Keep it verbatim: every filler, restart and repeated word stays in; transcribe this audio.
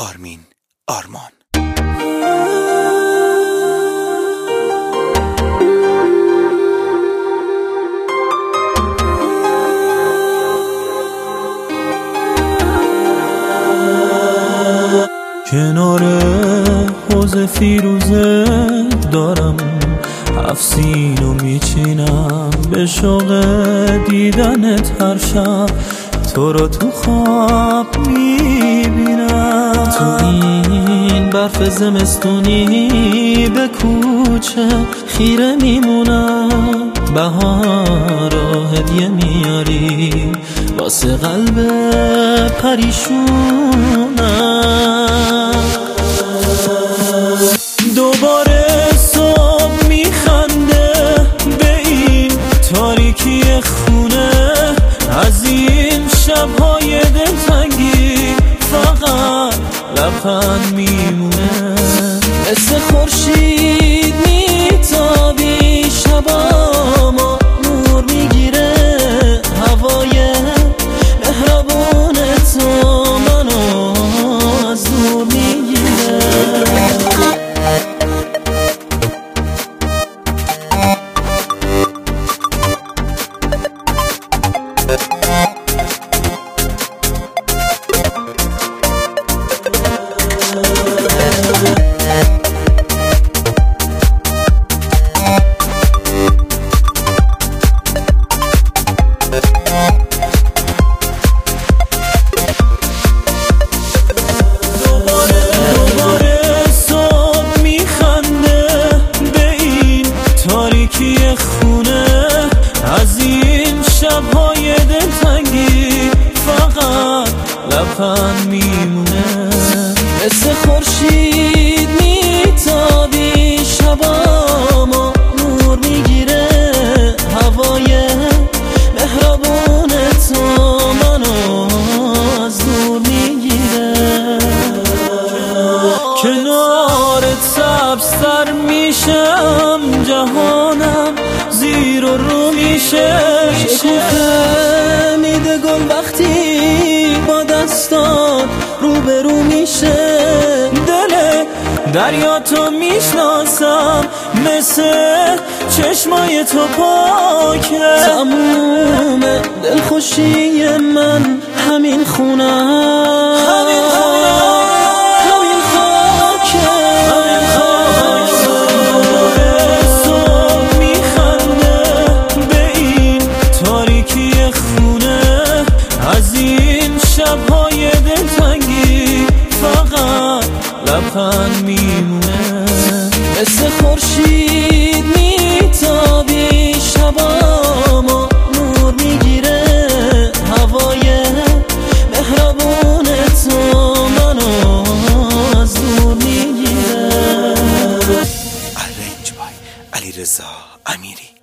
آرمین آرمان. کنار حوض فیروزه دارم افسینو میچینم، به شوق دیدنت هر شب تو رو تو خواب میبینم. تو این برف زمستونی به کوچه خیره میمونم، بهارو هدیه میاری واسه قلب پریشونم. دوباره صبح میخنده به این تاریکی خونه، از این شبهای دلتنگی فقط لبخند میمونه. مثل خورشید میتابی شبامو نور میگیره، هوای مهربون تو منو از دور میگیره. خونه از این شبهای دلتنگی فقط لبخند میمونه. مثل خورشید میتابی شبامو نور میگیره، هوای مهربون تو منو از دور میگیره. کنارت سبزتر میشم، جهانم زیر و رو میشه. شکوفه میده گل وقتی با دستان روبرو میشه. دل دریا تو میشناسم، مثل چشمای تو پاکه. تموم دلخوشی من همین خونم، همین خونم، همین خاکه. از این شبهای دلتنگی فقط لبخند میمونه. مثل خورشید میتابی شبامو نور میگیره، هوای مهربون تو منو از دور میگیره. ارنج بای علیرضا امیری.